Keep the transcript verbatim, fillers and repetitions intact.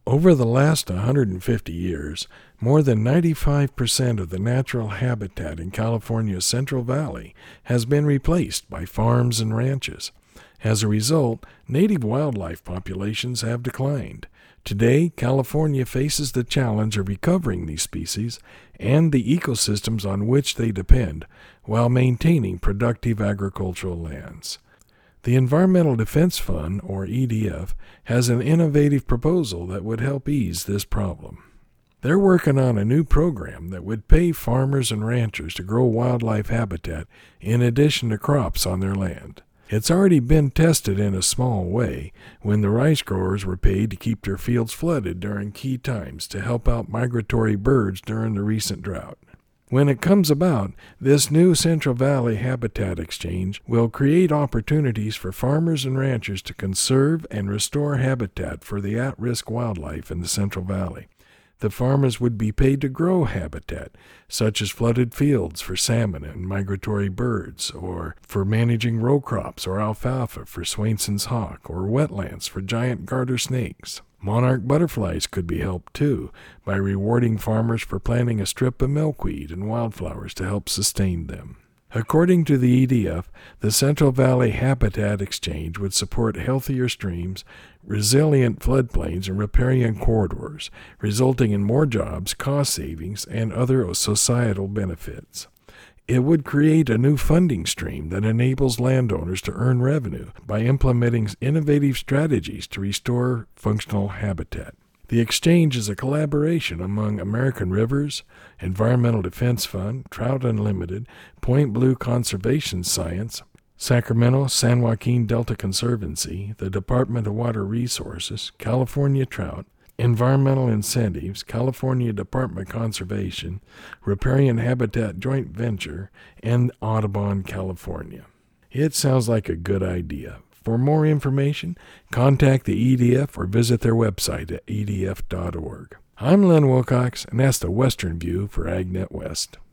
Over the last one hundred fifty years, more than ninety-five percent of the natural habitat in California's Central Valley has been replaced by farms and ranches. As a result, native wildlife populations have declined. Today, California faces the challenge of recovering these species and the ecosystems on which they depend while maintaining productive agricultural lands. The Environmental Defense Fund, or E D F, has an innovative proposal that would help ease this problem. They're working on a new program that would pay farmers and ranchers to grow wildlife habitat in addition to crops on their land. It's already been tested in a small way when the rice growers were paid to keep their fields flooded during key times to help out migratory birds during the recent drought. When it comes about, this new Central Valley Habitat Exchange will create opportunities for farmers and ranchers to conserve and restore habitat for the at-risk wildlife in the Central Valley. The farmers would be paid to grow habitat, such as flooded fields for salmon and migratory birds, or for managing row crops or alfalfa for Swainson's hawk, or wetlands for giant garter snakes. Monarch butterflies could be helped, too, by rewarding farmers for planting a strip of milkweed and wildflowers to help sustain them. According to the E D F, the Central Valley Habitat Exchange would support healthier streams, resilient floodplains, and riparian corridors, resulting in more jobs, cost savings, and other societal benefits. It would create a new funding stream that enables landowners to earn revenue by implementing innovative strategies to restore functional habitat. The exchange is a collaboration among American Rivers, Environmental Defense Fund, Trout Unlimited, Point Blue Conservation Science, Sacramento San Joaquin Delta Conservancy, the Department of Water Resources, California Trout, Environmental Incentives, California Department of Conservation, Riparian Habitat Joint Venture, and Audubon, California. It sounds like a good idea. For more information, contact the E D F or visit their website at e d f dot org. I'm Len Wilcox, and that's the Western View for AgNet West.